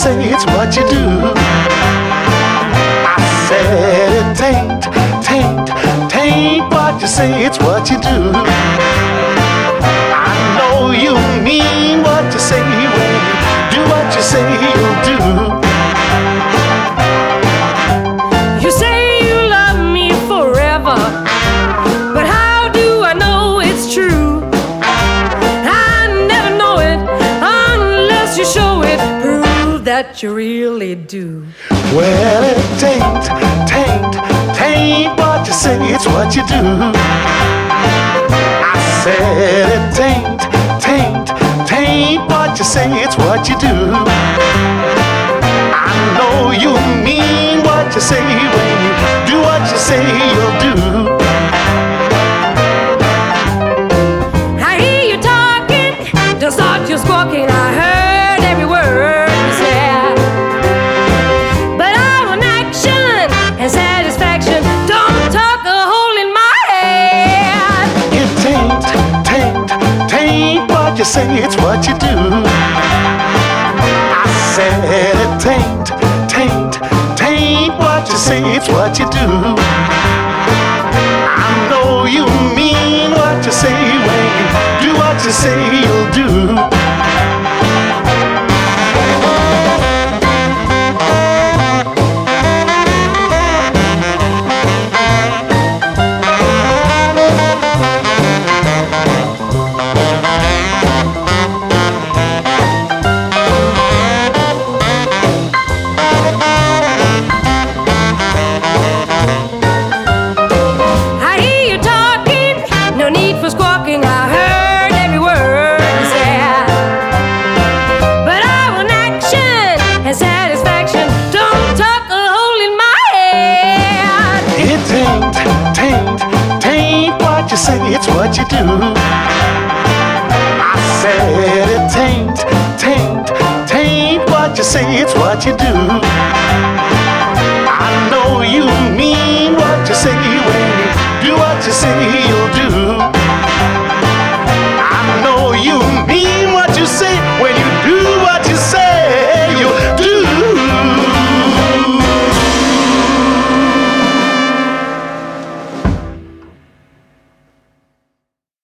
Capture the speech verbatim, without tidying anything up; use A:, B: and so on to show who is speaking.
A: say, it's what you do. I said it tain't, tain't, tain't what you say, it's what you do. I know you mean what you say when you do what you say you'll do.
B: You say you love me forever, but how do I know it's true? I never know it unless you show it, prove that you really do.
A: Well, it tain't, tain't, tain't what you say, it's what you do. I said it tain't, tain't, tain't what you say, it's what you do. I know you mean what you say when you do what you say you'll do.
B: I hear you talking, don't start you squawking. I heard every word you said, but I want action and satisfaction. Don't talk a hole in my head.
A: It tain't, tain't, tain't what you say, it's what you do. I said it tain't, tain't, tain't what you say, it's what you do. I know you mean what you say when you do what you say you'll do. It's what you do. I said it tain't, tain't, tain't what you say, it's what you do. I know you mean what you say when you do what you say.